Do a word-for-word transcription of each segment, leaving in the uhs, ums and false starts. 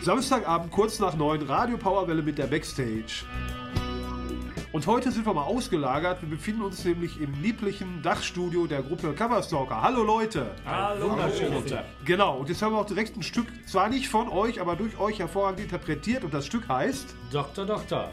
Samstagabend kurz nach neun, Radio Powerwelle mit der Backstage. Und heute sind wir mal ausgelagert. Wir befinden uns nämlich im lieblichen Dachstudio der Gruppe Coverstalker. Hallo Leute! Hallo, Hallo. Genau, und jetzt haben wir auch direkt ein Stück, zwar nicht von euch, aber durch euch hervorragend interpretiert. Und das Stück heißt Doktor, Doktor.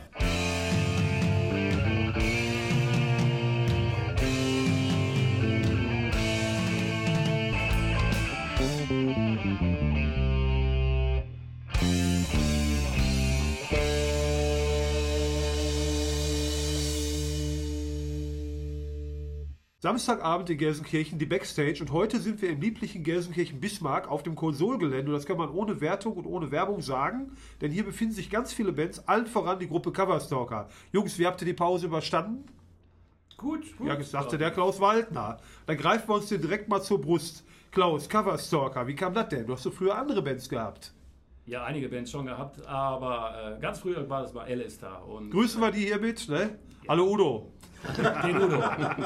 Samstagabend in Gelsenkirchen, die Backstage, und heute sind wir im lieblichen Gelsenkirchen-Bismarck auf dem Konsolgelände, und das kann man ohne Wertung und ohne Werbung sagen, denn hier befinden sich ganz viele Bands, allen voran die Gruppe Coverstalker. Jungs, wie habt ihr die Pause überstanden? Gut, gut. Ja, das sagte der Klaus Waldner. Dann greifen wir uns den direkt mal zur Brust. Klaus, Coverstalker, wie kam das denn? Du hast doch früher andere Bands gehabt. Ja, einige Bands schon gehabt, aber äh, ganz früher war das bei Alistair. Und Grüßen wir die hier mit, ne? Ja. Hallo Udo. Den Udo.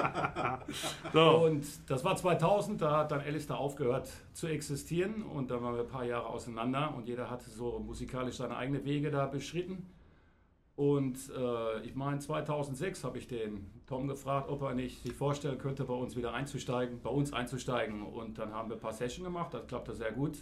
So. Und das war zweitausend, da hat dann Alistair aufgehört zu existieren und dann waren wir ein paar Jahre auseinander und jeder hatte so musikalisch seine eigenen Wege da beschritten. Und äh, ich meine, zweitausendsechs habe ich den Tom gefragt, ob er nicht sich vorstellen könnte, bei uns wieder einzusteigen, bei uns einzusteigen. Und dann haben wir ein paar Sessions gemacht, das klappte sehr gut.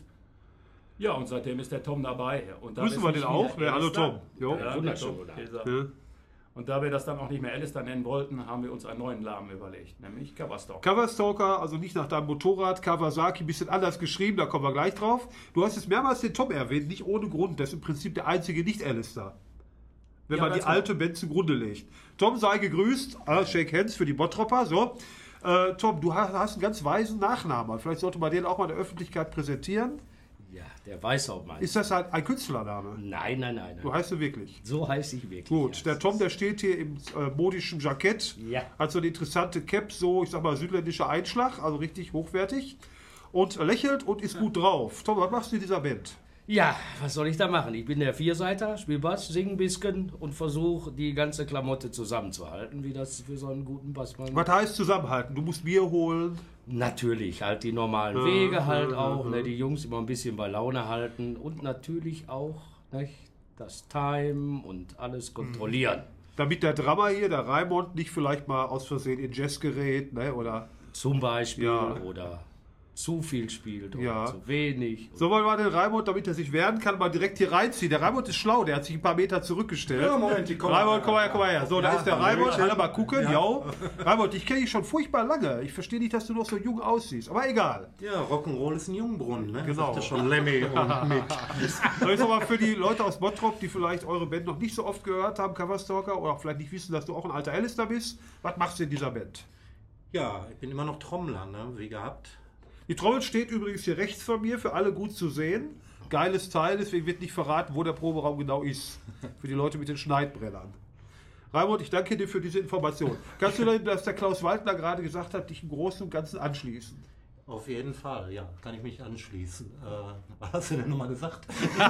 Ja, und seitdem ist der Tom dabei. Und da Grüßen wir den auch? Ja, hallo Tom. Jo. Ja, wunderschön. Ja. Und da wir das dann auch nicht mehr Alistair nennen wollten, haben wir uns einen neuen Namen überlegt, nämlich Coverstalker. Coverstalker, also nicht nach deinem Motorrad, Kawasaki, ein bisschen anders geschrieben, da kommen wir gleich drauf. Du hast jetzt mehrmals den Tom erwähnt, nicht ohne Grund. Das ist im Prinzip der einzige Nicht-Alistair. Wenn ja, man die alte Band zugrunde legt. Tom, sei gegrüßt. Ah, Shake Hands für die Bottropper. So. Äh, Tom, du hast, hast einen ganz weisen Nachnamen. Vielleicht sollte man den auch mal der Öffentlichkeit präsentieren. Ja, der weiß auch mal. Ist das ein, ein Künstlername? Nein, nein, nein, nein. Du heißt du wirklich? So heiße ich wirklich. Gut, ja. der Tom, der steht hier im äh, modischen Jackett. Ja. Hat so eine interessante Cap, so, ich sag mal, südländischer Einschlag, also richtig hochwertig. Und lächelt und ist gut drauf. Tom, was machst du in dieser Band? Ja, was soll ich da machen? Ich bin der Vierseiter, spiele Bass, singe ein bisschen und versuche die ganze Klamotte zusammenzuhalten, wie das für so einen guten Bassmann. Was heißt zusammenhalten? Du musst Bier holen. Natürlich, halt die normalen ja, Wege halt ja, auch, ja. Ne, die Jungs immer ein bisschen bei Laune halten und natürlich auch nicht, das Time und alles kontrollieren. Damit der Drummer hier, der Raimund, nicht vielleicht mal aus Versehen in Jazz gerät, ne, oder? Zum Beispiel, ja. Oder zu viel spielt oder ja. zu wenig. So wollen wir den Raimund, damit er sich wehren kann, mal direkt hier reinziehen. Der Raimund ist schlau, der hat sich ein paar Meter zurückgestellt. Ja, Moment, die kommen. Raimund, komm mal her, komm mal her. So, da ja, ist der Raimund, alle mal gucken, ja. Ja. Raimund, ich kenne dich schon furchtbar lange. Ich verstehe nicht, dass du noch so jung aussiehst, aber egal. Ja, Rock'n'Roll ist ein Jungbrunnen, ne? Genau. Sagte schon Lemmy und Mick. So, jetzt nochmal für die Leute aus Bottrop, die vielleicht eure Band noch nicht so oft gehört haben, Coverstalker, oder auch vielleicht nicht wissen, dass du auch ein alter Alistair bist. Was machst du in dieser Band? Ja, ich bin immer noch Trommler, ne? Wie gehabt. Die Trommel steht übrigens hier rechts von mir, für alle gut zu sehen. Geiles Teil, deswegen wird nicht verraten, wo der Proberaum genau ist. Für die Leute mit den Schneidbrennern. Raimund, ich danke dir für diese Information. Kannst du denn, dass der Klaus Waldner gerade gesagt hat, dich im Großen und Ganzen anschließen? Auf jeden Fall, ja, kann ich mich anschließen. Äh, was hast du denn nochmal gesagt?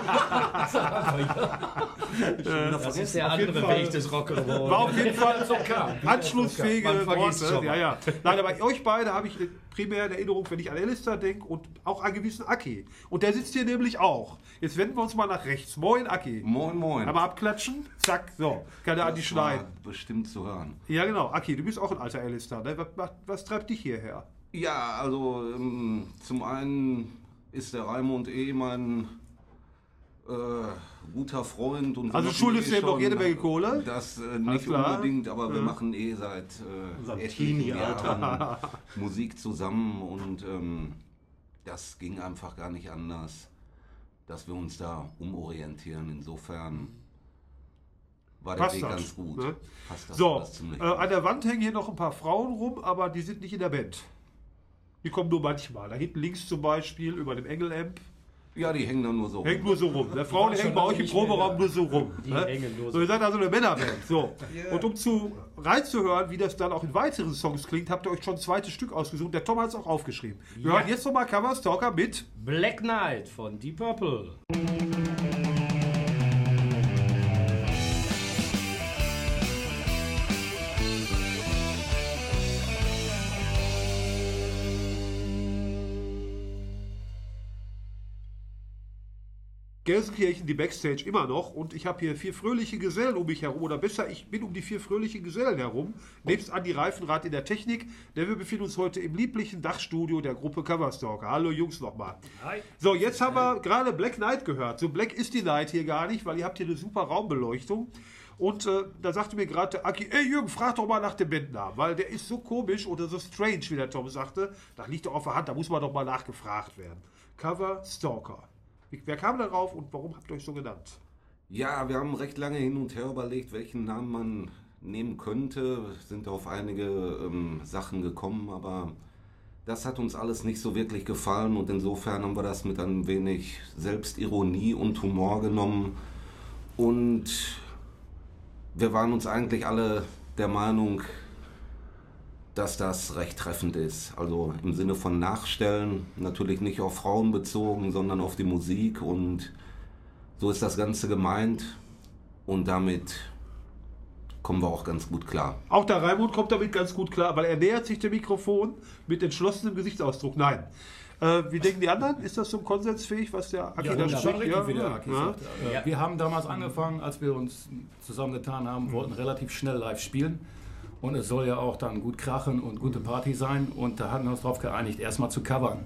Das ist der andere Weg des Rock'n'Roll. War auf jeden Fall anschlussfähige Man vergisst Worte. schon Ja, ja. Nein, aber euch beide habe ich primär in Erinnerung, wenn ich an Alistair denke und auch an gewissen Aki. Und der sitzt hier nämlich auch. Jetzt wenden wir uns mal nach rechts. Moin, Aki. Moin, moin. Aber abklatschen, zack, so, kann er an die schneiden. Bestimmt zu hören. Ja, genau. Aki, du bist auch ein alter Alistair. Ne? Was, was, was treibt dich hierher? Ja, also ähm, zum einen ist der Raimund eh mein äh, guter Freund. Und also schuldest du ihm noch jede Menge Kohle? Das äh, nicht unbedingt, aber wir ja. machen eh seit äh, etlichen Jahren Musik zusammen und ähm, das ging einfach gar nicht anders, dass wir uns da umorientieren. Insofern war der Passt Weg das, ganz gut. Ne? Passt das so, alles ziemlich äh, an der Wand hängen hier noch ein paar Frauen rum, aber die sind nicht in der Band. Die kommen nur manchmal. Da hinten links zum Beispiel, über dem Engelamp. Ja, die hängen dann nur so Hängt nur so rum. Der Frauen hängen bei euch im Proberaum nur so rum. Die ne? hängen nur so. So, ihr seid also eine Männerband. So. Yeah. Und um zu reinzuhören, wie das dann auch in weiteren Songs klingt, habt ihr euch schon ein zweites Stück ausgesucht. Der Tom hat es auch aufgeschrieben. Wir Ja. hören jetzt nochmal Coverstalker mit Black Knight von Deep Purple. Gelsenkirchen die Backstage immer noch und ich habe hier vier fröhliche Gesellen um mich herum, oder besser, ich bin um die vier fröhlichen Gesellen herum, nebst Andi Reifenrath in der Technik, denn wir befinden uns heute im lieblichen Dachstudio der Gruppe Coverstalker. Hallo Jungs nochmal. Hi. So, jetzt haben wir gerade Black Knight gehört. So black ist die Night hier gar nicht, weil ihr habt hier eine super Raumbeleuchtung. Und äh, da sagte mir gerade der Aki, ey Jürgen, frag doch mal nach dem Bandnamen, weil der ist so komisch oder so strange, wie der Tom sagte. Das liegt doch auf der Hand, da muss man doch mal nachgefragt werden. Coverstalker. Wer kam darauf und warum habt ihr euch so genannt? Ja, wir haben recht lange hin und her überlegt, welchen Namen man nehmen könnte. Sind auf einige ähm, Sachen gekommen, aber das hat uns alles nicht so wirklich gefallen und insofern haben wir das mit ein wenig Selbstironie und Humor genommen und wir waren uns eigentlich alle der Meinung, dass das recht treffend ist. Also im Sinne von Nachstellen, natürlich nicht auf Frauen bezogen, sondern auf die Musik und so ist das Ganze gemeint und damit kommen wir auch ganz gut klar. Auch der Raimund kommt damit ganz gut klar, weil er nähert sich dem Mikrofon mit entschlossenem Gesichtsausdruck. Nein. Äh, wie denken die anderen? Ist das so konsensfähig, was der Aki Ja, da das ist schon spricht? richtig, wie der Ja. Aki Ja. sagt. Äh, Ja. Wir haben damals angefangen, als wir uns zusammengetan haben, wollten relativ schnell live spielen. Und es soll ja auch dann gut krachen und gute Party sein. Und da hatten wir uns darauf geeinigt, erstmal zu covern.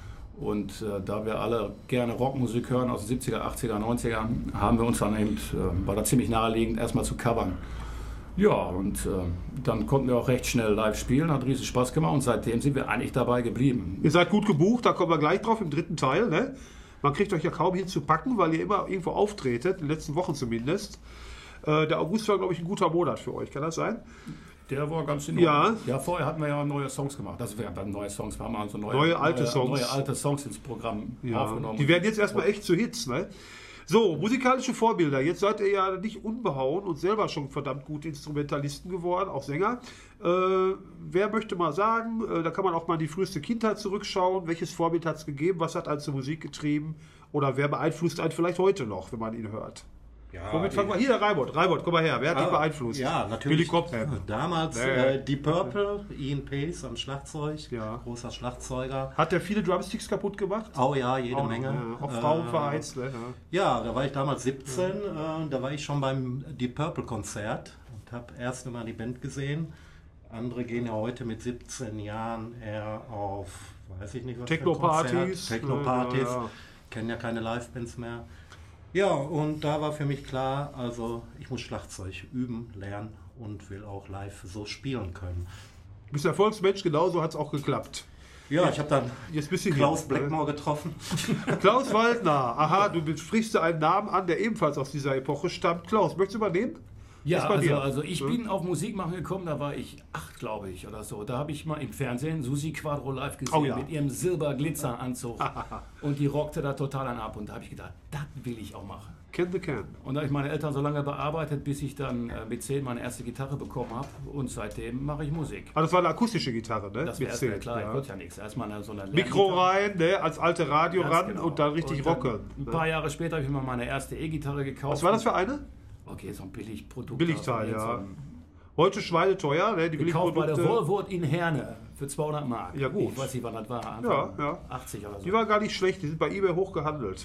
Und äh, da wir alle gerne Rockmusik hören aus den siebziger, achtziger, neunziger, haben wir uns dann eben, äh, war da ziemlich naheliegend, erstmal zu covern. Ja, und äh, dann konnten wir auch recht schnell live spielen, hat riesen Spaß gemacht und seitdem sind wir eigentlich dabei geblieben. Ihr seid gut gebucht, da kommen wir gleich drauf im dritten Teil. Ne? Man kriegt euch ja kaum hinzupacken, weil ihr immer irgendwo auftretet, in den letzten Wochen zumindest. Äh, der August war, glaube ich, ein guter Monat für euch, kann das sein? Der war ganz in Ja. Ordnung. Ja, vorher hatten wir ja neue Songs gemacht. Das wären dann neue Songs. Wir haben also neue, Neue, alte Songs. Neue alte Songs ins Programm aufgenommen. Die werden jetzt erstmal echt zu Hits. Ne? So, musikalische Vorbilder. Jetzt seid ihr ja nicht unbehauen und selber schon verdammt gute Instrumentalisten geworden, auch Sänger. Äh, wer möchte mal sagen, äh, da kann man auch mal in die früheste Kindheit zurückschauen. Welches Vorbild hat es gegeben? Was hat einen zur Musik getrieben? Oder wer beeinflusst einen vielleicht heute noch, wenn man ihn hört? Ja, Womit fangen wir? Hier, der Raimund. Raimund, komm mal her. Wer hat dich Ah, beeinflusst? Ja, natürlich. Billy Cobham. Damals Nee. äh, Deep Purple, Ian Pace am Schlagzeug, Ja. großer Schlagzeuger. Hat der viele Drumsticks kaputt gemacht? Oh ja, jede Auch noch, Menge. Ja, auch Frauen Äh, verheizt. Ne? Ja, da war ich damals siebzehn, äh, da war ich schon beim Deep Purple Konzert und habe erst einmal die Band gesehen. Andere gehen ja heute mit siebzehn Jahren eher auf, weiß ich nicht, was für Techno-Partys. Konzert, Techno-Partys, Ja, ja. kennen ja keine Live-Bands mehr. Ja, und da war für mich klar, also ich muss Schlagzeug üben, lernen und will auch live so spielen können. Du bist Erfolgsmensch, genauso hat es auch geklappt. Ja, ich habe dann Jetzt bist du Klaus hier. Blackmore getroffen. Klaus Waldner. Aha, du sprichst einen Namen an, der ebenfalls aus dieser Epoche stammt. Klaus, möchtest du übernehmen? Ja, Ist bei also, dir. also ich Ja. bin auf Musik machen gekommen, da war ich acht, glaube ich, oder so. Da habe ich mal im Fernsehen Susi Quadro live gesehen Oh ja. mit ihrem Silberglitzeranzug. Und die rockte da total an ab. Und da habe ich gedacht, das will ich auch machen. Can the Can. Und da habe ich meine Eltern so lange bearbeitet, bis ich dann äh, mit zehn meine erste Gitarre bekommen habe. Und seitdem mache ich Musik. Ah, das war eine akustische Gitarre, ne? Das Mit wäre zehn, klar, ja. wird ja nichts. Erstmal eine, so eine Mikro Lerngitarre. rein, ne? Als alte Radio Ganz ran genau. und dann richtig Und dann rocken. Ein Ne? paar Jahre später habe ich mir meine erste E-Gitarre gekauft. Was war das für eine? Okay, so ein Billigprodukt. Billigteil, Also, ja. so ein- Heute schweineteuer, ne? Die Gekauft bei der Billigprodukte. Volvo in Herne für zweihundert Mark. Ja, gut. Ich weiß nicht, wann das war. Ja, Anfang ja. achtzig oder so. Die waren gar nicht schlecht, die sind bei eBay hoch gehandelt.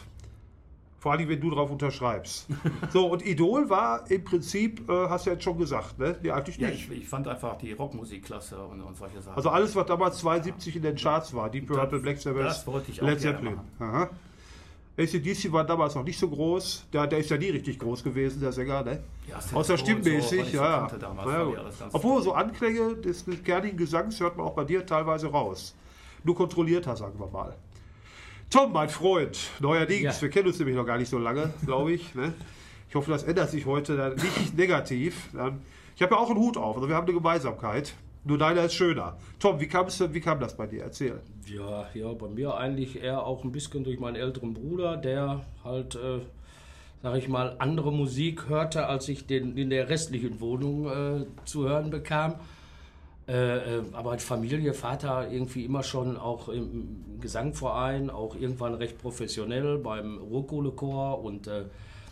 Vor allem, wenn du drauf unterschreibst. So, und Idol war im Prinzip, äh, hast du ja jetzt schon gesagt, ne? Die eigentlich ja, nicht. ich, ich fand einfach die Rockmusik klasse und, und solche Sachen. Also alles, was damals zweiundsiebzig in den Charts war, Deep Purple, Das- Black Sabbath, das wollte ich auch Led gerne Zeppelin. machen. Aha. A C D C war damals noch nicht so groß. Der, der ist ja nie richtig groß gewesen, der Sänger, ne? Ja, Set Außer so stimmmäßig, und so, was ich so ja. kannte damals, Na ja, fand ich gut. alles ganz Obwohl, toll. so Anklänge des kernigen Gesangs hört man auch bei dir teilweise raus. Nur kontrollierter, sagen wir mal. Tom, mein Freund, neuerdings, Ja. wir kennen uns nämlich noch gar nicht so lange, glaube ich. Ne? Ich hoffe, das ändert sich heute dann nicht negativ. Dann, ich habe ja auch einen Hut auf, also wir haben eine Gemeinsamkeit. Nur deiner ist schöner. Tom, wie kam, es, wie kam das bei dir? Erzähl. Ja, ja, bei mir eigentlich eher auch ein bisschen durch meinen älteren Bruder, der halt, äh, sag ich mal, andere Musik hörte, als ich den in der restlichen Wohnung äh, zu hören bekam. Äh, äh, aber als Familie, Vater irgendwie immer schon auch im Gesangverein, auch irgendwann recht professionell beim Ruhrkohlechor und äh,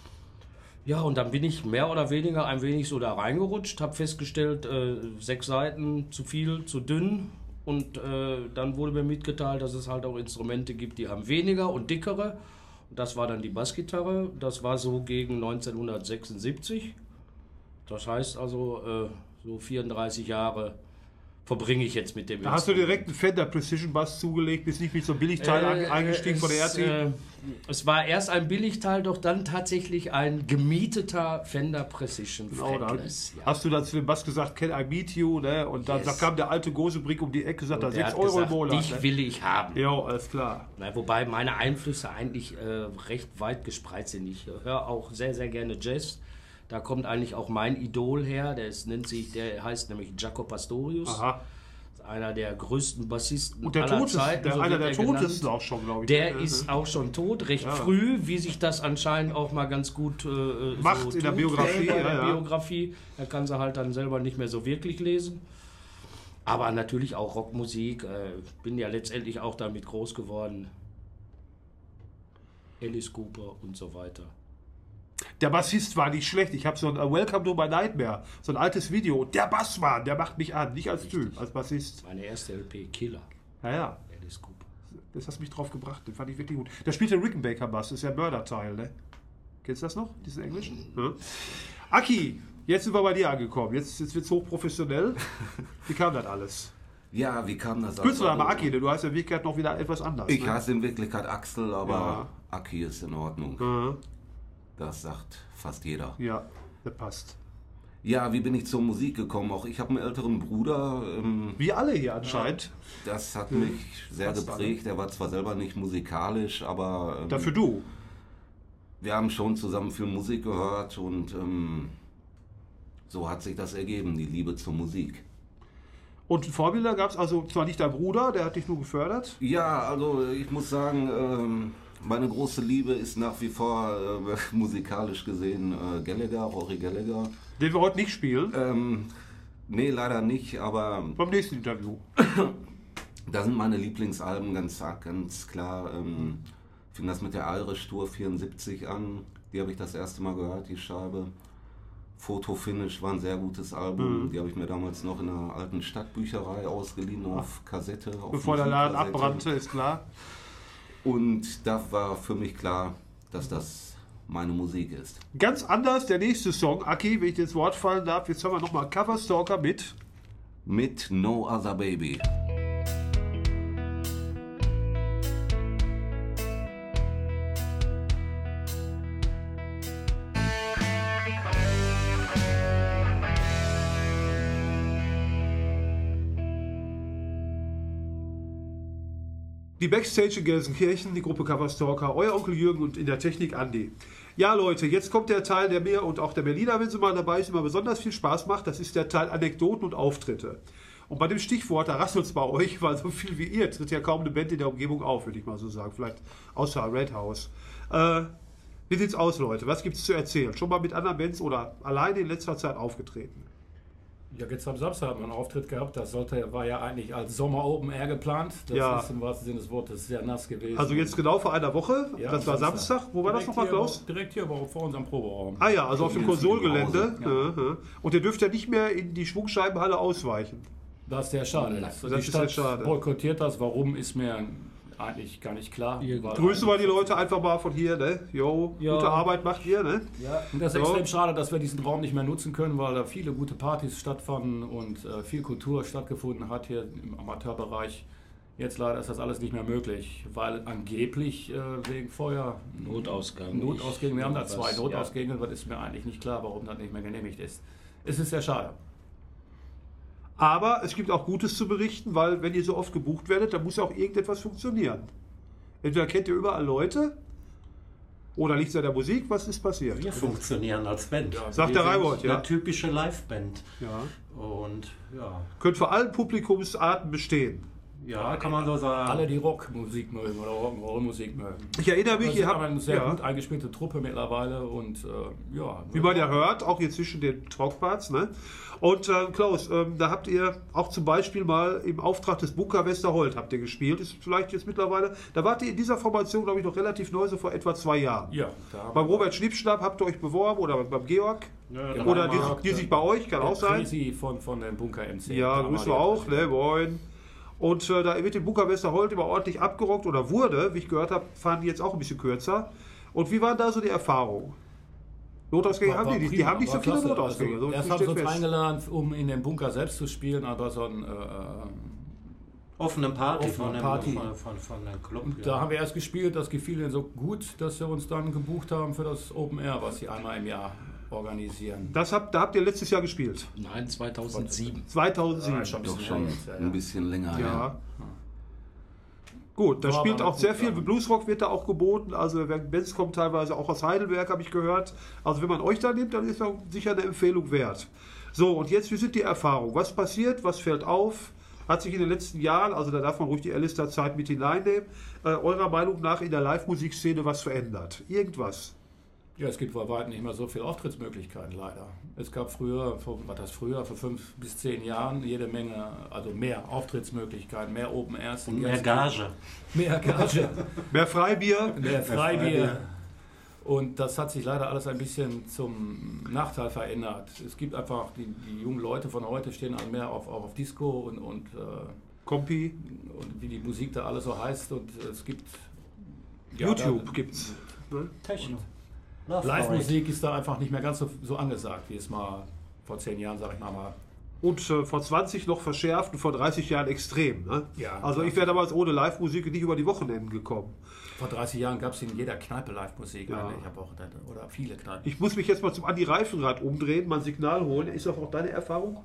ja, und dann bin ich mehr oder weniger ein wenig so da reingerutscht, habe festgestellt, äh, sechs Seiten zu viel, zu dünn. Und äh, dann wurde mir mitgeteilt, dass es halt auch Instrumente gibt, die haben weniger und dickere. Und Das war dann die Bassgitarre. Das war so gegen neunzehnhundertsechsundsiebzig. Das heißt also, äh, so vierunddreißig Jahre verbringe ich jetzt mit dem Da hast du direkt einen Fender Precision Bass zugelegt, bist nicht mit so einem Billigteil äh, eingestiegen es, von der R T? Äh, es war erst ein Billigteil, doch dann tatsächlich ein gemieteter Fender Precision Fretless. Genau, ja. Hast du dann zu dem Bass gesagt, can I meet you? Ne? Und dann yes. kam der alte Gosebrick um die Ecke, gesagt, da sechs Euro im Monat. Dich ne? will ich haben. Ja, alles klar. Na, wobei meine Einflüsse eigentlich äh, recht weit gespreizelt sind. Ich höre auch sehr, sehr gerne Jazz. Da kommt eigentlich auch mein Idol her, der, ist, nennt sich, der heißt nämlich Jaco Pastorius. Aha. Einer der größten Bassisten und der aller Tod ist, Zeiten. Der, so einer der Totesten genannt. auch schon, glaube ich. Der ja, ist ja. auch schon tot, recht ja. früh, wie sich das anscheinend auch mal ganz gut äh, macht so in der Biografie. in der ja, Biografie. Er kann sie halt dann selber nicht mehr so wirklich lesen. Aber natürlich auch Rockmusik. Äh, bin ja letztendlich auch damit groß geworden. Alice Cooper und so weiter. Der Bassist war nicht schlecht. Ich habe so ein uh, Welcome to my Nightmare, so ein altes Video. Der Bassmann, der macht mich an, nicht als Typ, als Bassist. Meine erste L P, Killer. Ja, ja. Alice Cooper. Das hast mich drauf gebracht, den fand ich wirklich gut. Der spielte Rickenbacker Bass, das ist ja ein Mörderteil, ne? Kennst du das noch, diesen englischen? Ja. Aki, jetzt sind wir bei dir angekommen. Jetzt, jetzt wird es hochprofessionell. Wie kam das alles? Ja, wie kam das? Künstlername Aki, du heißt in Wirklichkeit noch wieder etwas anders. Ich ne? heiße in Wirklichkeit Axel, aber ja. Aki ist in Ordnung. Ja. Das sagt fast jeder. Ja, das passt. Ja, wie bin ich zur Musik gekommen? Auch ich habe einen älteren Bruder. Ähm, wie alle hier anscheinend. Das hat mich sehr fast geprägt. Alle. Er war zwar selber nicht musikalisch, aber... Ähm, Dafür du. Wir haben schon zusammen viel Musik gehört und ähm, so hat sich das ergeben, die Liebe zur Musik. Und Vorbilder gab es also zwar nicht dein Bruder, der hat dich nur gefördert? Ja, also ich muss sagen... Ähm, Meine große Liebe ist nach wie vor äh, musikalisch gesehen äh, Gallagher, Rory Gallagher. Den wir heute nicht spielen? Ähm, nee, leider nicht, aber... Beim nächsten Interview. Da sind meine Lieblingsalben ganz, ganz klar. Ähm, fing das mit der Irish Tour vierundsiebzig an. Die habe ich das erste Mal gehört, die Scheibe. Photo Finish war ein sehr gutes Album. Mhm. Die habe ich mir damals noch in einer alten Stadtbücherei ausgeliehen auf Kassette. Auf Bevor der Laden abbrannte, ist klar. Und da war für mich klar, dass das meine Musik ist. Ganz anders der nächste Song, Aki, wenn ich dir ins Wort fallen darf. Jetzt haben wir nochmal Coverstalker mit... Mit No Other Baby. Die Backstage in Gelsenkirchen, die Gruppe Coverstalker, euer Onkel Jürgen und in der Technik Andi. Ja Leute, jetzt kommt der Teil, der mir und auch der Berliner, wenn sie mal dabei ist, immer besonders viel Spaß macht. Das ist der Teil Anekdoten und Auftritte. Und bei dem Stichwort, da rasselt es bei euch, weil so viel wie ihr tritt ja kaum eine Band in der Umgebung auf, würde ich mal so sagen. Vielleicht außer Red House. Äh, wie sieht's aus, Leute? Was gibt's zu erzählen? Schon mal mit anderen Bands oder alleine in letzter Zeit aufgetreten? Ja, jetzt am Samstag haben wir einen Auftritt gehabt. Das sollte, war ja eigentlich als Sommer Open Air geplant. Das ja. ist im wahrsten Sinne des Wortes sehr nass gewesen. Also jetzt genau vor einer Woche. Ja, das war Samstag. Samstag. Wo war direkt das nochmal, Klaus? Hier, direkt hier vor unserem Proberaum. Ah ja, also auf dem Konsolgelände. Ja. Und ihr dürft ja nicht mehr in die Schwungscheibenhalle ausweichen. Das ist sehr schade. Das die ist Stadt sehr schade. boykottiert das. Warum, ist mir eigentlich gar nicht klar. Grüßen wir die Leute einfach mal von hier, ne? Jo, ja. Gute Arbeit macht ihr, ne? Ja. Und das ist so. extrem schade, dass wir diesen Raum nicht mehr nutzen können, weil da viele gute Partys stattfanden und äh, viel Kultur stattgefunden hat hier im Amateurbereich. Jetzt leider ist das alles nicht mehr möglich, weil angeblich äh, wegen Feuer... Notausgang. Notausgänge, wir haben da zwei was, Notausgänge, ja. Das ist mir eigentlich nicht klar, warum das nicht mehr genehmigt ist. Es ist sehr schade. Aber es gibt auch Gutes zu berichten, weil wenn ihr so oft gebucht werdet, dann muss ja auch irgendetwas funktionieren. Entweder kennt ihr überall Leute oder liegt es an der Musik, was ist passiert? Wir funktionieren als Band. Ja, Sagt der Reibold, ja. Eine typische Liveband. Ja. Und ja. Könnt für allen Publikumsarten bestehen. Ja, kann man so sagen. Alle, die Rockmusik mögen oder Rock'n'Roll-Musik mögen. Ich erinnere mich, ihr ihr habt eine sehr ja. gut eingespielte Truppe mittlerweile und äh, ja. Wie man ja hört, auch hier zwischen den Talkparts, ne? Und äh, Klaus, ähm, da habt ihr auch zum Beispiel mal im Auftrag des Bunker Westerholt habt ihr gespielt. Ist vielleicht jetzt mittlerweile, da wart ihr in dieser Formation, glaube ich, noch relativ neu, so vor etwa zwei Jahren. Ja. Da Beim Robert Schnippschnapp habt ihr euch beworben oder beim Georg? Ja, oder die, Mark, die sich bei euch, kann auch sein. Crazy von, von dem Bunker M C. Ja, grüßen wir auch, ne? Moin. Und äh, da wird in Bunker Westerholt immer ordentlich abgerockt oder wurde, wie ich gehört habe, fahren die jetzt auch ein bisschen kürzer. Und wie waren da so die Erfahrungen? Notausgänge haben die nicht. Die haben nicht so viele klasse. Notausgänge. Also, So erst steht haben sie uns fest. eingeladen, um in den Bunker selbst zu spielen, aber so ein äh, Offene Party, Offene von, dem, Party. Von, von, von dem Club. Und ja. da haben wir erst gespielt, das gefiel ihnen so gut, dass sie uns dann gebucht haben für das Open Air, was sie einmal im Jahr organisieren. Das habt, da habt ihr letztes Jahr gespielt. Nein, zweitausendsieben. zweitausendsieben. Ja, schon ein Doch bisschen schon länger jetzt, ja, ja. ein bisschen länger. Ja. Gut, da War spielt aber auch sehr gut, viel ja. Bluesrock wird da auch geboten. Also Bands kommen teilweise auch aus Heidelberg, habe ich gehört. Also wenn man euch da nimmt, dann ist das sicher eine Empfehlung wert. So, und jetzt, wie sind die Erfahrungen? Was passiert? Was fällt auf? Hat sich in den letzten Jahren, also da darf man ruhig die Alistair-Zeit mit hineinnehmen, äh, eurer Meinung nach in der Live-Musikszene was verändert? Irgendwas? Ja, es gibt bei weitem nicht mehr so viele Auftrittsmöglichkeiten, leider. Es gab früher, vor, was das früher, vor fünf bis zehn Jahren, jede Menge, also mehr Auftrittsmöglichkeiten, mehr Open Airs. Und mehr Gage. Mehr Gage, Mehr Freibier? mehr Freibier. Freibier. Und das hat sich leider alles ein bisschen zum Nachteil verändert. Es gibt einfach, die, die jungen Leute von heute stehen halt mehr auf, auch auf Disco und, und, äh, Kompi? und wie die Musik da alles so heißt. Und es gibt... ja, YouTube da- gibt's. Ne? Techno. Love Live-Musik ist da einfach nicht mehr ganz so, so angesagt, wie es mal vor zehn Jahren, sag ich mal, mal. Und äh, vor zwanzig noch verschärft und vor dreißig Jahren extrem. Ne? Ja. Also ich wäre damals ohne Live-Musik nicht über die Wochenenden gekommen. Vor dreißig Jahren gab es in jeder Kneipe Live-Musik. Ja. Ich habe auch, oder viele Kneipen. Ich muss mich jetzt mal zum Andi Reifenrad umdrehen, mein Signal holen. Ist das auch deine Erfahrung?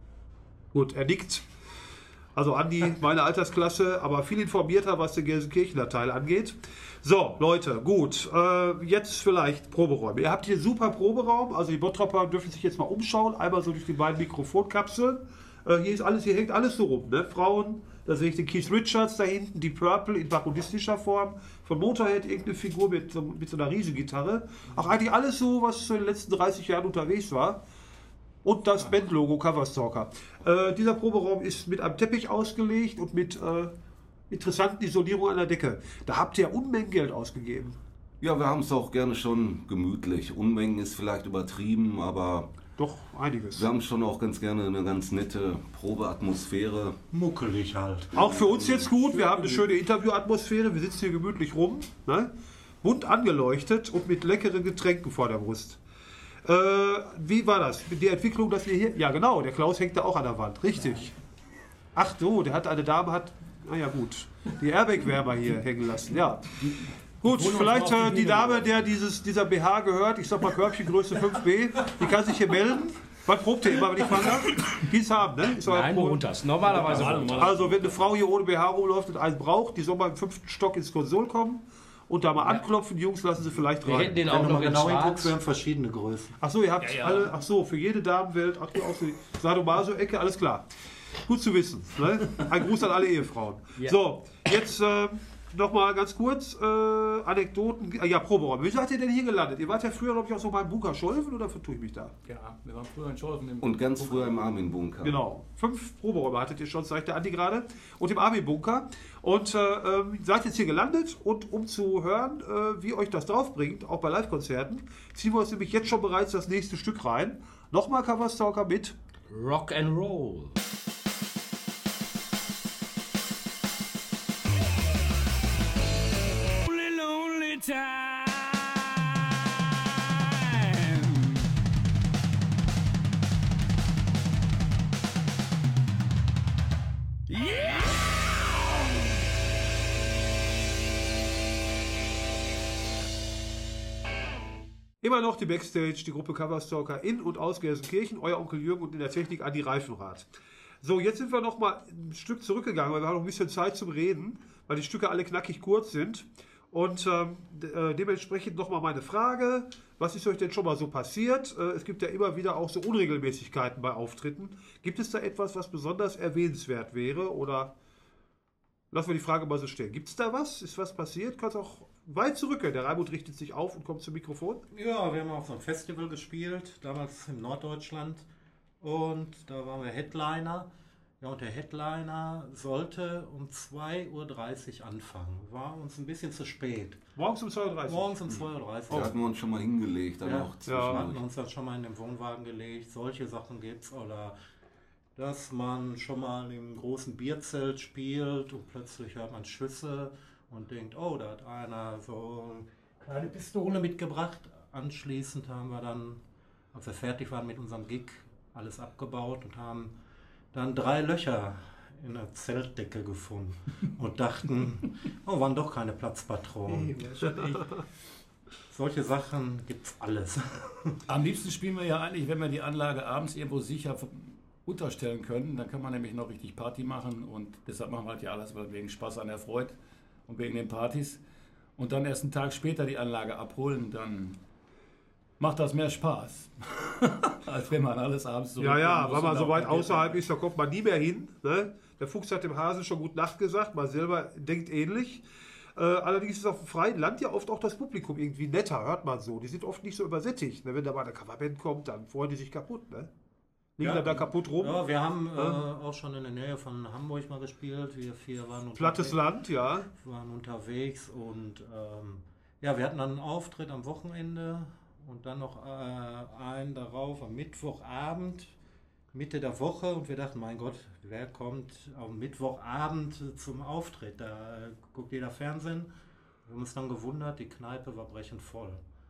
Gut, er nickt. Also Andi, meine Altersklasse, aber viel informierter, was den Gelsenkirchener Teil angeht. So, Leute, gut. Äh, jetzt vielleicht Proberäume. Ihr habt hier einen super Proberaum. Also die Bottropper dürfen sich jetzt mal umschauen. Einmal so durch die beiden Mikrofonkapseln. Äh, hier ist alles, hier hängt alles so rum. Ne? Frauen, da sehe ich den Keith Richards da hinten, die Purple in parodistischer Form. Von Motorhead irgendeine Figur mit, so- mit so einer Riesengitarre. Auch eigentlich alles so, was so in den letzten dreißig Jahren unterwegs war. Und das Bandlogo Coverstalker. Äh, dieser Proberaum ist mit einem Teppich ausgelegt und mit äh, interessanten Isolierungen an der Decke. Da habt ihr Unmengen Geld ausgegeben. Ja, wir haben es auch gerne schon gemütlich. Unmengen ist vielleicht übertrieben, aber Doch, einiges. wir haben schon auch ganz gerne eine ganz nette Probeatmosphäre. Muckelig halt. Auch für uns jetzt gut. Wir haben eine schöne Interviewatmosphäre. Wir sitzen hier gemütlich rum. Ne? Bunt angeleuchtet und mit leckeren Getränken vor der Brust. Äh, wie war das? Die Entwicklung, dass wir hier... Ja, genau. Der Klaus hängt da auch an der Wand. Richtig. Ach so, der hat eine Dame, hat... Naja, gut. Die Airbag-Wärmer hier hängen lassen. Ja. Gut, wohnen vielleicht uns auf äh, die die Bühne. Dame, der dieses, dieser B H gehört, ich sag mal Körbchengröße fünf B, die kann sich hier melden. Was probt ihr immer, wenn ich fragen darf? Dies haben, ne? Ist euer Nein, Probe- montags. Normalerweise Normal- montags. Also, wenn eine Frau hier ohne B H rumläuft und einen braucht, die soll mal im fünften Stock ins Konsol kommen und da mal anklopfen. Die Jungs lassen sie vielleicht Wir hätten rein. den Wenn auch du noch mal in genau hinguckst, schwarz. wir haben verschiedene Größen. Ach so, ihr habt Ja, ja. alle, ach so, für jede Damenwelt, ach ja, auch so die Sadomaso-Ecke, alles klar. Gut zu wissen. Ne? Ein Gruß an alle Ehefrauen. Ja. So, jetzt äh, nochmal ganz kurz, äh, Anekdoten, äh, ja, Proberaum. Wie seid ihr denn hier gelandet? Ihr wart ja früher, glaube ich, auch so beim Bunker Scholven, oder vertue ich mich da? Ja, wir waren früher in Scholven. im- Und ganz früher im Armin-Bunker. Genau. Fünf Proberäume hattet ihr schon, sagt der Andi gerade. Und im Army-Bunker. Und äh, ähm, seid jetzt hier gelandet. Und um zu hören, äh, wie euch das draufbringt, auch bei Live-Konzerten, ziehen wir uns nämlich jetzt schon bereits das nächste Stück rein. Nochmal Coverstalker mit. Rock and Roll. Immer noch die Backstage, die Gruppe Coverstalker in und aus Gelsenkirchen, euer Onkel Jürgen und in der Technik Andi Reifenrad. So, jetzt sind wir noch mal ein Stück zurückgegangen, weil wir haben noch ein bisschen Zeit zum Reden, weil die Stücke alle knackig kurz sind. Und ähm, de- äh, dementsprechend noch mal meine Frage, was ist euch denn schon mal so passiert? Äh, es gibt ja immer wieder auch so Unregelmäßigkeiten bei Auftritten. Gibt es da etwas, was besonders erwähnenswert wäre? Oder lassen wir die Frage mal so stehen. Gibt es da was? Ist was passiert? Kannst auch weit zurückgehen. Der Raimund richtet sich auf und kommt zum Mikrofon. Ja, wir haben auf so einem Festival gespielt, damals in Norddeutschland. Und da waren wir Headliner. Ja, und der Headliner sollte um zwei Uhr dreißig anfangen. War uns ein bisschen zu spät. Morgens um zwei Uhr dreißig. Morgens um zwei Uhr dreißig. Da hatten wir uns schon mal hingelegt, dann Ja. auch Wir hatten zwischendurch. uns dann schon mal in den Wohnwagen gelegt. Solche Sachen gibt's. Oder dass man schon mal im großen Bierzelt spielt und plötzlich hört man Schüsse und denkt, oh, da hat einer so eine kleine Pistole mitgebracht. Anschließend haben wir dann, als wir fertig waren mit unserem Gig, alles abgebaut und haben dann drei Löcher in der Zeltdecke gefunden und dachten, oh, waren doch keine Platzpatronen. Solche Sachen gibt's alles. Am liebsten spielen wir ja eigentlich, wenn wir die Anlage abends irgendwo sicher unterstellen können, dann kann man nämlich noch richtig Party machen und deshalb machen wir halt ja alles wegen Spaß an der Freude und wegen den Partys und dann erst einen Tag später die Anlage abholen, dann macht das mehr Spaß, als wenn man alles abends so... Ja, ja, weil man so weit außerhalb ist, da kommt man nie mehr hin. Ne? Der Fuchs hat dem Hasen schon gut Nacht gesagt, man selber denkt ähnlich. Äh, allerdings ist auf dem freien Land ja oft auch das Publikum irgendwie netter, hört man so. Die sind oft nicht so übersättigt. Ne? Wenn da mal eine Coverband kommt, dann freuen die sich kaputt. Ne? Liegen ja, dann da kaputt rum. Ja, wir haben äh, auch schon in der Nähe von Hamburg mal gespielt. Wir vier waren unterwegs. Plattes Land, ja. waren unterwegs und ähm, ja, wir hatten dann einen Auftritt am Wochenende und dann noch äh, einen darauf am Mittwochabend, Mitte der Woche und wir dachten, mein Gott, wer kommt am Mittwochabend zum Auftritt? Da äh, guckt jeder Fernsehen. Wir haben uns dann gewundert, die Kneipe war brechend voll.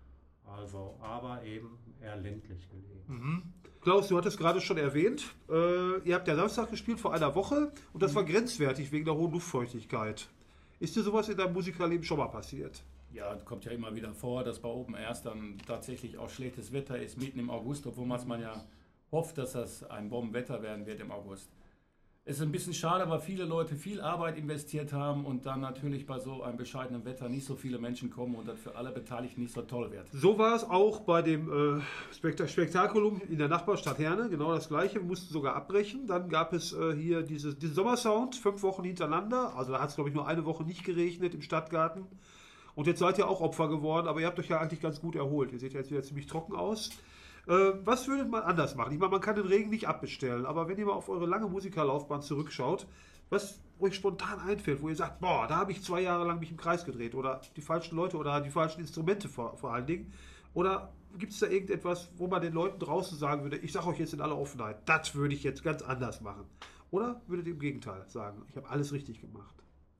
Also, aber eben eher ländlich gelegen. Mhm. Klaus, du hattest gerade schon erwähnt, äh, ihr habt ja Samstag gespielt vor einer Woche und das war grenzwertig wegen der hohen Luftfeuchtigkeit. Ist dir sowas in deinem Musikerleben schon mal passiert? Ja, kommt ja immer wieder vor, dass bei Open Airs dann tatsächlich auch schlechtes Wetter ist, mitten im August, obwohl man ja hofft, dass das ein Bombenwetter werden wird im August. Es ist ein bisschen schade, weil viele Leute viel Arbeit investiert haben und dann natürlich bei so einem bescheidenen Wetter nicht so viele Menschen kommen und das für alle Beteiligten nicht so toll wird. So war es auch bei dem äh, Spekt Spektakulum in der Nachbarstadt Herne, genau das gleiche, wir mussten sogar abbrechen. Dann gab es äh, hier dieses, diesen Sommersound, fünf Wochen hintereinander, also da hat es glaube ich nur eine Woche nicht geregnet im Stadtgarten. Und jetzt seid ihr auch Opfer geworden, aber ihr habt euch ja eigentlich ganz gut erholt. Ihr seht jetzt wieder ziemlich trocken aus. Äh, was würdet man anders machen? Ich meine, man kann den Regen nicht abbestellen, aber wenn ihr mal auf eure lange Musikerlaufbahn zurückschaut, was euch spontan einfällt, wo ihr sagt, boah, da habe ich zwei Jahre lang mich im Kreis gedreht oder die falschen Leute oder die falschen Instrumente vor, vor allen Dingen. Oder gibt es da irgendetwas, wo man den Leuten draußen sagen würde, ich sage euch jetzt in aller Offenheit, das würde ich jetzt ganz anders machen? Oder würdet ihr im Gegenteil sagen, ich habe alles richtig gemacht?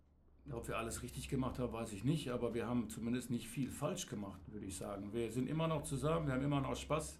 Ob wir alles richtig gemacht haben, weiß ich nicht, aber wir haben zumindest nicht viel falsch gemacht, würde ich sagen. Wir sind immer noch zusammen, wir haben immer noch Spaß.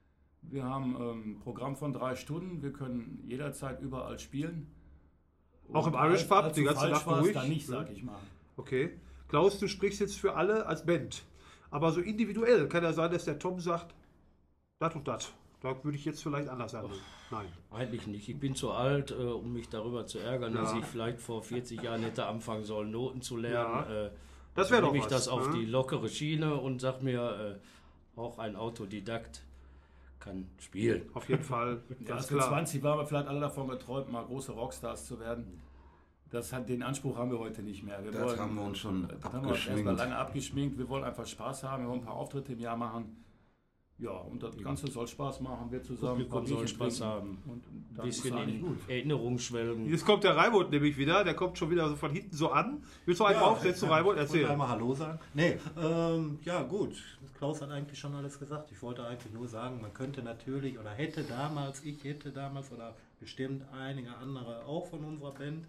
Wir haben ähm, ein Programm von drei Stunden, wir können jederzeit überall spielen. Auch im Irish Pub, die ganze Nacht ruhig? Da nicht, sag ich mal. Okay. Klaus, du sprichst jetzt für alle als Band. Aber so individuell kann ja sein, dass der Tom sagt, das und das. Da würde ich jetzt vielleicht anders handeln. Nein. Eigentlich nicht. Ich bin zu alt, äh, um mich darüber zu ärgern, ja. dass ich vielleicht vor vierzig Jahren hätte anfangen sollen, Noten zu lernen. Ja. Äh, das wäre doch nehme ich was, das auf ne? die lockere Schiene und sag mir, äh, auch ein Autodidakt kann spielen. Auf jeden Fall. Ja, als wir zwanzig waren wir vielleicht alle davon geträumt, mal große Rockstars zu werden. Das hat, den Anspruch haben wir heute nicht mehr. Wir das wollen, haben wir uns schon das abgeschminkt. Haben wir uns erstmal lange abgeschminkt. Wir wollen einfach Spaß haben, wir wollen ein paar Auftritte im Jahr machen. Ja, und das Ganze soll Spaß machen, wir zusammen Publikum soll Spaß haben. Und ein bisschen in gut. Erinnerung schwelgen. Jetzt kommt der Raimund nämlich wieder, der kommt schon wieder so von hinten so an. Willst du einen ja, aufsetzen, Raimund? Erzähl. Ich wollte einmal Hallo sagen. Nee, ähm, ja gut, Klaus hat eigentlich schon alles gesagt. Ich wollte eigentlich nur sagen, man könnte natürlich oder hätte damals, ich hätte damals oder bestimmt einige andere auch von unserer Band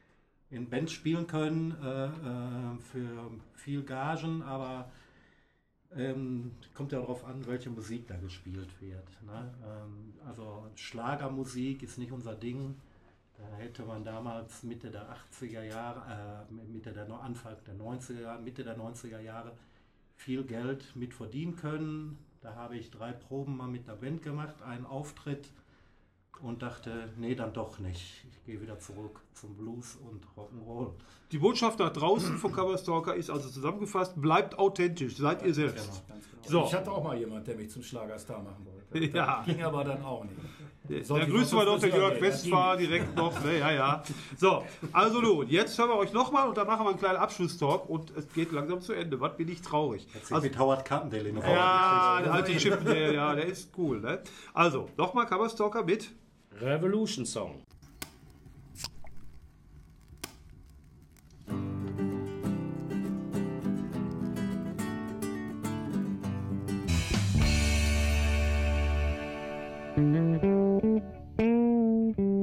in Bands spielen können äh, äh, für viel Gagen, aber Ähm, kommt ja darauf an, welche Musik da gespielt wird. Ne? Ähm, also Schlagermusik ist nicht unser Ding. Da hätte man damals Mitte der achtziger Jahre, äh, Mitte der Anfang der neunziger, Mitte der neunziger Jahre viel Geld mit verdienen können. Da habe ich drei Proben mal mit der Band gemacht, einen Auftritt und dachte, nee, dann doch nicht. Ich gehe wieder zurück zum Blues und Rock'n'Roll. Die Botschaft nach draußen von Coverstalker ist also zusammengefasst, bleibt authentisch, seid ja, ihr selbst. Genau, genau. So. Ich hatte auch mal jemanden, der mich zum Schlagerstar machen wollte. Das ja. ging aber dann auch nicht. Da grüßen wir doch den Jörg Westphal direkt noch. Ne? Ja, ja. So, also nun, jetzt hören wir euch nochmal und dann machen wir einen kleinen Abschlusstalk und es geht langsam zu Ende. Was bin ich traurig. Jetzt also, mit Howard Carpendale in der Ja, der alte Chip, der, ja, der ist cool. Ne? Also, nochmal Coverstalker mit Revolution Song. Mm-hmm.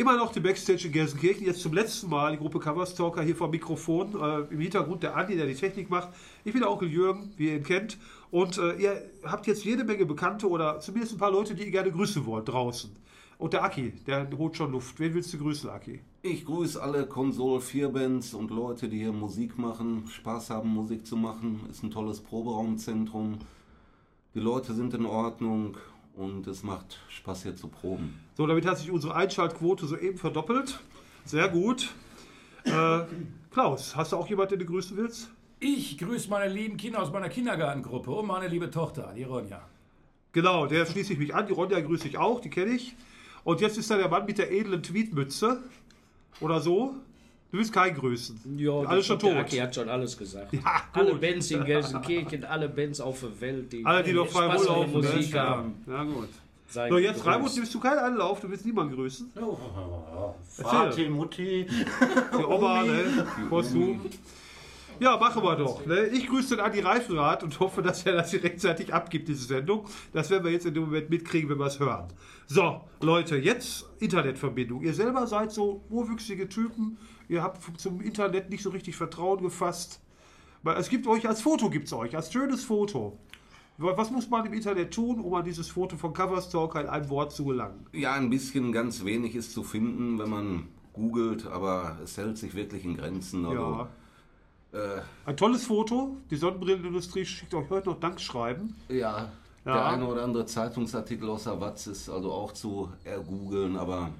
Immer noch die Backstage in Gelsenkirchen. Jetzt zum letzten Mal die Gruppe Coverstalker hier vor Mikrofon. Äh, Im Hintergrund der Andi, der die Technik macht. Ich bin der Onkel Jürgen, wie ihr ihn kennt. Und äh, ihr habt jetzt jede Menge Bekannte oder zumindest ein paar Leute, die ihr gerne grüßen wollt draußen. Und der Aki, der holt schon Luft. Wen willst du grüßen, Aki? Ich grüße alle Konsole vier Bands und Leute, die hier Musik machen, Spaß haben, Musik zu machen. Ist ein tolles Proberaumzentrum. Die Leute sind in Ordnung und es macht Spaß hier zu proben. So, damit hat sich unsere Einschaltquote soeben verdoppelt. Sehr gut. Äh, Klaus, hast du auch jemanden, den du grüßen willst? Ich grüße meine lieben Kinder aus meiner Kindergartengruppe und meine liebe Tochter, die Ronja. Genau, der schließe ich mich an. Die Ronja grüße ich auch, die kenne ich. Und jetzt ist da der Mann mit der edlen Tweetmütze. Oder so. Du willst keinen grüßen. Ja, alles schon tot. Der Aki hat schon alles gesagt. Ja, alle gut. Bands in Gelsenkirchen, alle Bands auf der Welt, die, Alle, die noch frei Spaß an der rumlaufen. Musik ne? haben. Ja, gut. Seid So, jetzt gegrüßt. Raimund, nimmst du keinen Anlauf, du willst niemanden grüßen. Vati, Mutti. Die Oma, ne? Kostüm. Ja, machen wir doch. Ne? Ich grüße den Andi Reifenrad und hoffe, dass er das hier rechtzeitig abgibt, diese Sendung. Das werden wir jetzt in dem Moment mitkriegen, wenn wir es hören. So, Leute, jetzt Internetverbindung. Ihr selber seid so urwüchsige Typen. Ihr habt zum Internet nicht so richtig Vertrauen gefasst. Weil es gibt euch, als Foto gibt es euch, als schönes Foto. Was muss man im Internet tun, um an dieses Foto von Coverstalker in einem Wort zu gelangen? Ja, ein bisschen, ganz wenig ist zu finden, wenn man googelt, aber es hält sich wirklich in Grenzen. Also, Ja. Äh, Ein tolles Foto. Die Sonnenbrillenindustrie schickt euch heute noch Dankschreiben. ja, Ja. der eine oder andere Zeitungsartikel aus der Watz ist also auch zu ergoogeln, aber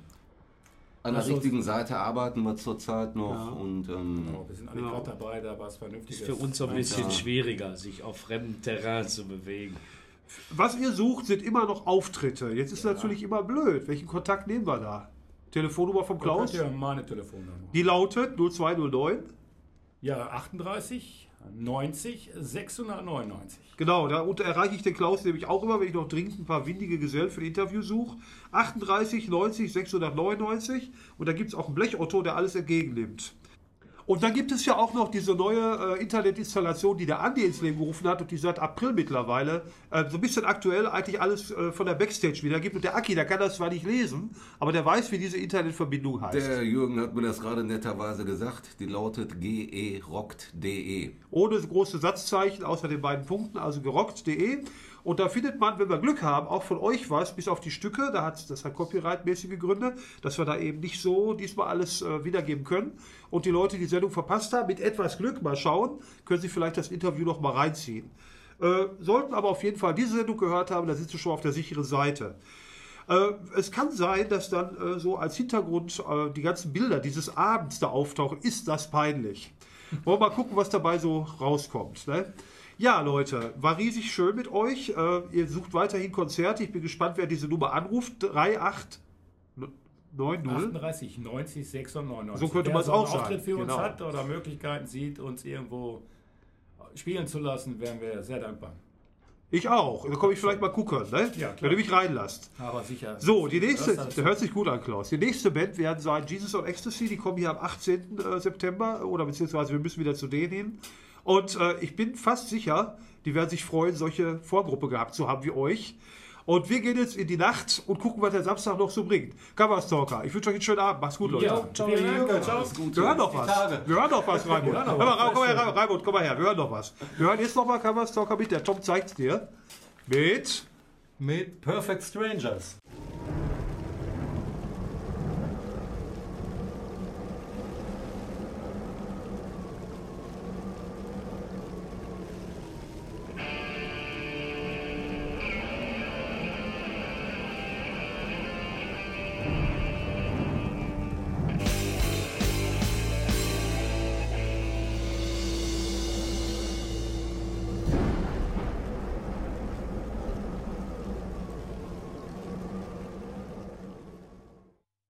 an der Also- richtigen Seite arbeiten wir zurzeit noch Ja. und ähm, Oh, wir sind alle Ja. gerade dabei, da was Vernünftiges. Ist für uns so ein bisschen Ja. schwieriger, sich auf fremdem Terrain zu bewegen. Was ihr sucht, sind immer noch Auftritte. Jetzt ist natürlich immer blöd. Welchen Kontakt nehmen wir da? Telefonnummer vom Klaus? Klaus? Ja, meine Telefonnummer. Die lautet null zwei null neun. Ja, achtunddreißig, neunzig, sechshundertneunundneunzig. Genau, da unter erreiche ich den Klaus nämlich auch immer, wenn ich noch dringend ein paar windige Gesellen für ein Interview suche. achtunddreißig, neunzig, sechshundertneunundneunzig. Und da gibt es auch einen Blechotto, der alles entgegennimmt. Und dann gibt es ja auch noch diese neue äh, Internetinstallation, die der Andi ins Leben gerufen hat und die seit April mittlerweile äh, so ein bisschen aktuell eigentlich alles äh, von der Backstage wieder gibt. Und der Aki, der kann das zwar nicht lesen, aber der weiß, wie diese Internetverbindung heißt. der Jürgen hat mir das gerade netterweise gesagt, die lautet g e rockt punkt de. Ohne große Satzzeichen, außer den beiden Punkten, also gerockt punkt de. Und da findet man, wenn wir Glück haben, auch von euch was, bis auf die Stücke, da hat das hat copyright-mäßige Gründe, dass wir da eben nicht so diesmal alles äh, wiedergeben können. Und die Leute, die die Sendung verpasst haben, mit etwas Glück mal schauen, können sie vielleicht das Interview noch mal reinziehen. Äh, sollten aber auf jeden Fall diese Sendung gehört haben, da sind sie schon auf der sicheren Seite. Äh, es kann sein, dass dann äh, so als Hintergrund äh, die ganzen Bilder dieses Abends da auftauchen. Ist das peinlich? Wollen wir mal gucken, was dabei so rauskommt. Ne? Ja, Leute, war riesig schön mit euch. Äh, ihr sucht weiterhin Konzerte. Ich bin gespannt, wer diese Nummer anruft. drei acht neun null. achtunddreißig, neunzig, sechshundertneunundneunzig. So könnte Wer man es so einen auch sagen. Auftritt für uns Genau. hat oder Möglichkeiten sieht, uns irgendwo spielen zu lassen, wären wir sehr dankbar. Ich auch. Da komme ich vielleicht mal gucken, ne? Ja, klar. Wenn du mich reinlasst. Aber sicher. So, die nächste, Das ist der hört sich gut an, Klaus. Die nächste Band werden sein Jesus on Ecstasy. Die kommen hier am achtzehnten September oder beziehungsweise wir müssen wieder zu denen hin. Und äh, ich bin fast sicher, die werden sich freuen, solche Vorgruppe gehabt zu haben wie euch. Und wir gehen jetzt in die Nacht und gucken, was der Samstag noch so bringt. Coverstalker, ich wünsche euch einen schönen Abend. Macht's gut, Leute. Ja, vielen Dank. Ciao. Wir hören noch was. Tage. Wir hören noch was, Raimund. hören noch Hör mal, was. komm mal her, Raimund, komm mal her. Wir hören noch was. Wir hören jetzt noch mal Coverstalker mit. Der Tom zeigt's dir. Mit... Mit Perfect Strangers.